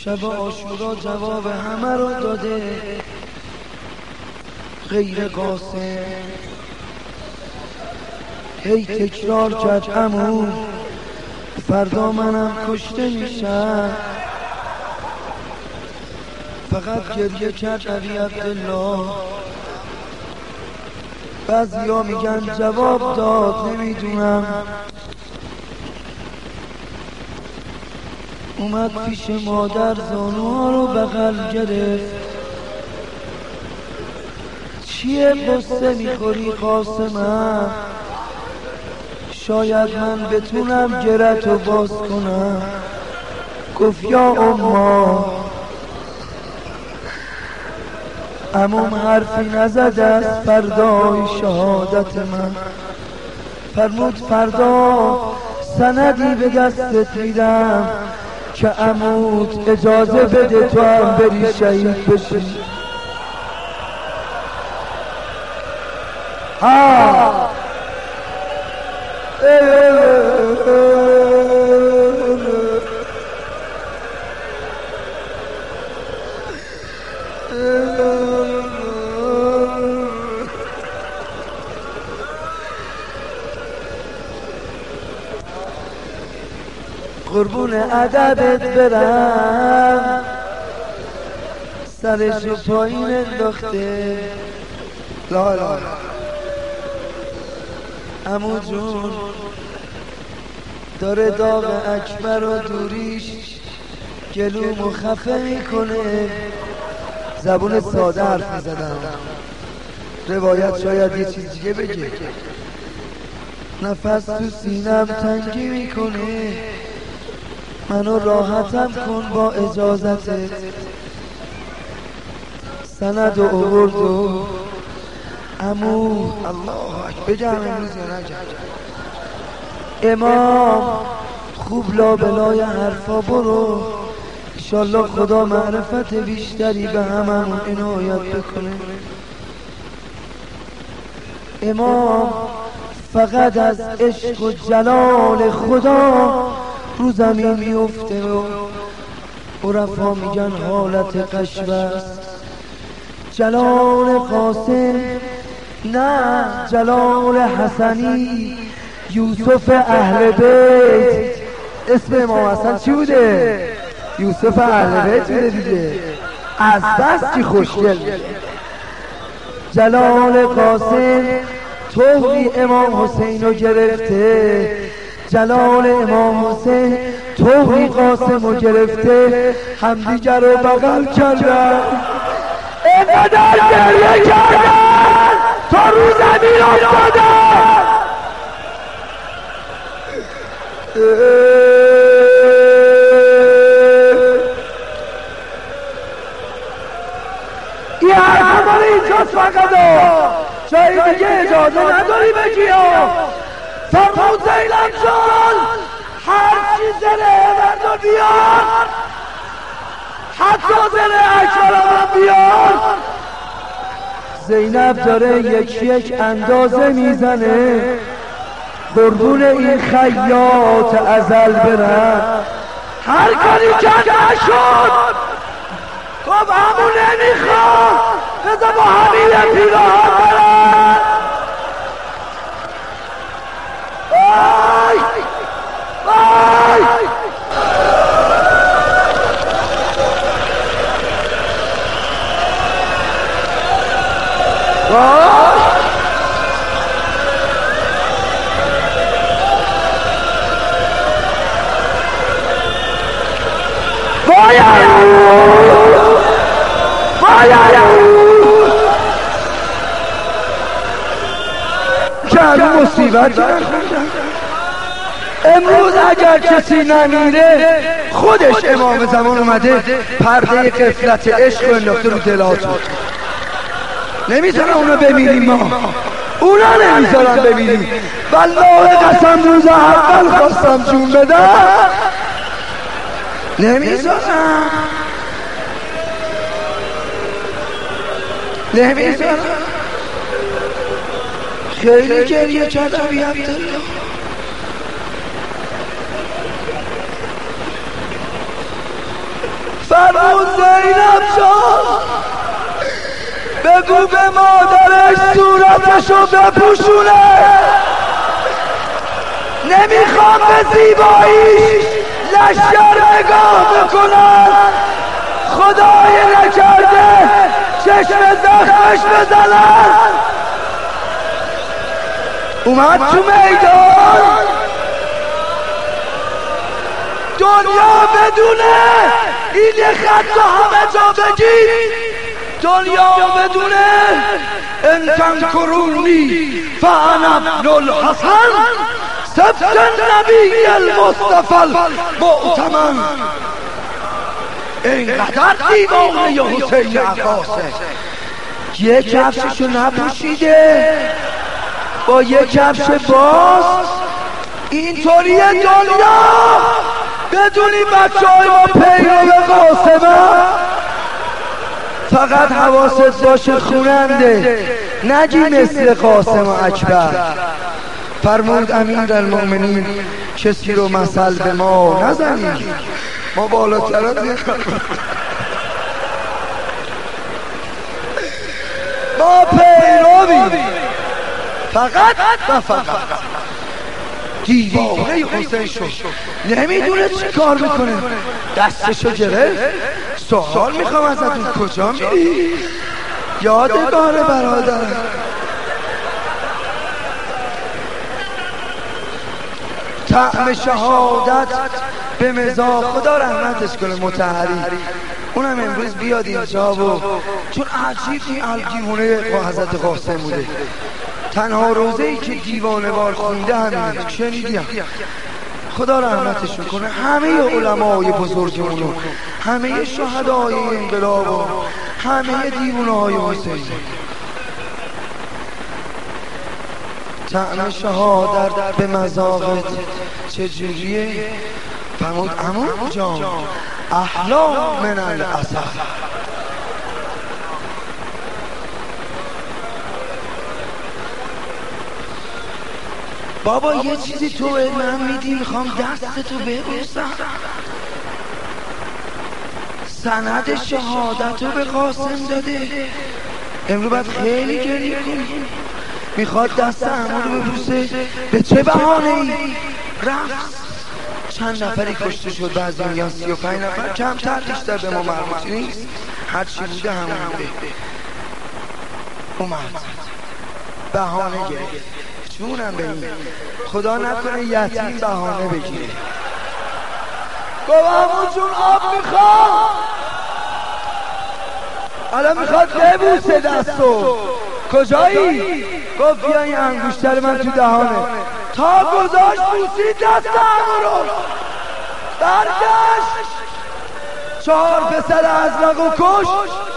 شب عاشورا جواب همه رو داده غیر قاسم. هی تکرار کرد عمو فردا منم کشته میشم. فقط گریه کرد علی عبدالله. بعضیا میگن جواب داد، نمیدونم. اومد پیش مادر، زانوها رو بغل گرفت. چیه قصه میخوری قاسمم؟ شاید من بتونم گرتو باز کنم. گفت یا اما عموم حرفی نزده از فردای شهادت من. فرمود فردا سندی به دستت میدم که عمود اجازه بده تو هم بری شهید بشی. قربون ادبت برم، سرشو پایین انداخته. لا لا عمو جون داره داغ اکبر و دوریش گلومو خفه میکنه. زبون ساده حرف میزدم، روایت شاید یه چیز دیگه بگه. نفس تو سینم تنگی میکنه. منو راحتم کن با اجازتت. سند و آورد و عمو الله بگم امروز یا نگم؟ امام خوب لابلای حرفا برو، انشالله خدا معرفت بیشتری به هممون عنایت بکنه. امام فقط از عشق و جلال خدا رو زمین میفته و عرفا میگن حالت قشبست. جلال قاسم نه جلال حسنی، یوسف اهل بیت. اسم امام حسن چی بوده؟ یوسف اهل بیت بوده دیگه. از بس چی خوشگل. جلال قاسم طوری امام حسین رو گرفته. جلال امام حسین طوری قاسم رو گرفته، همدیگر رو بغل کردن. اینقدر گریه کردن تا رو زمین افتادن. این حرف مال اینجاست فقط، جایی دیگه اجازه نداری بگی. فرمود زینب جان هر چی زره بردار بیار، حتی زره اکبرم بیار. زینب داره یک یک اندازه میزنه. قربون این خیاط ازل برم. هر کاری کرد نشد. خب همون نمیخوام، بذار با همین پیراهن برم. وای وای که مصیبت امروز اگر کسی نمیره خودش امام زمان اومده پرده غفلت عشق و انداخته رو دلاتون. نمیذارن اونو ببینیم، ما اونا نمیذارن ببینیم. والله قسم روز اول خواستم جون بدم، نمیذارن. خیلی گریه کردم علی عبدالله. فرمود زینب جان بگو به مادرش صورتشو بپوشونه، نمیخوام به زیباییش لشکر نگاه بکنن، خدای نکرده چشم زخمش بزنن. اومد تو میدان دنیا بدونه این خط همه جا بگید، دنیا بدونه ان تنکرونی فانا ابن الحسن سبت النبی المصطفى المؤتمن. اینقدر دیوانه حسین عباسه یه کفششو نپوشیده با یه کفش باز اینطوریه دنیا بدونی بچه های ما پیرو قاسمه. فقط حواست باشه خوننده نگی مثل قاسم و اکبر. فرمود امیرالمؤمنین کسی رو مثل به ما نزنید، ما بالاتر از ما پیرویم فقط و فقط. دیوانه حسین شد نمیدونه چی کار میکنه، دستشو گرفت. سوال میخوام ازتون کجا میری؟ یادگار برادرم. طعم شهادت به مزاج خدا رحمتش کنه مطهری، اونم امروز بیاد اینجا و چون عجیب این الگیونه با حضرت قاسم بوده. تنها روزه‌ای که دیوانه وار خونده همین شنیدیم. خدا رحمتشون کنه همه علمای بزرگمونو، همه شهدای انقلاب و همه دیوانه های حسین. طعم شهادت به مذاقت چجوریه؟ فرمود عمو جان احلا من العسل. بابا یه چیزی تو من میدی میخوام دستتو ببوسم. سند شهادت رو به قاسم داده، امرو باید خیلی گریه کنی. میخواد دست عمو رو ببوسه، به چه بهانه ای؟ رفت چند نفری کشته شد، بعضی میگن 35 نفر، کمتر بیشتر به ما مربوط نیست، هرچی بوده همون بوده. اومد بهانه گرفت، جونم به این خدا نکنه یتیم بهانه بگیره. گفت عمو جون آب میخوام، الان میخواد ببوسه دستو. کجایی؟ گفت بیا این انگشتر من تو دهانه. تا گذاشت بوسید دست عمو رو، برگشت 4 پسر ازرق و کش.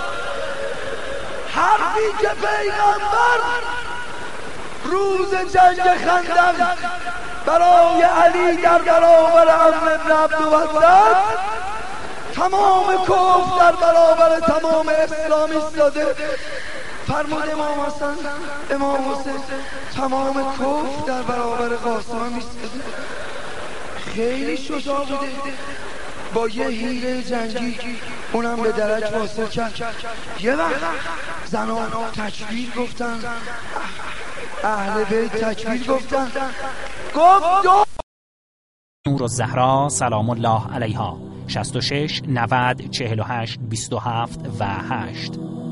حرفی که پیغمبر روز جنگ خندق برای علی در برابر عمرو بن عبدالوهاب، تمام کفر در برابر تمام اسلام ایستاده. فرمود امام حسن امام حسین تمام کفر در برابر قاسم ایستاده. خیلی شجاع بوده، با یه حیله جنگی اونم به درک واصل کرد. یه وقت زنان تکبیر گفتن، اهل بیت تکبیر گفتن، گفت دو نورالزهرا سلام الله علیها 66 90 48 27 و 8.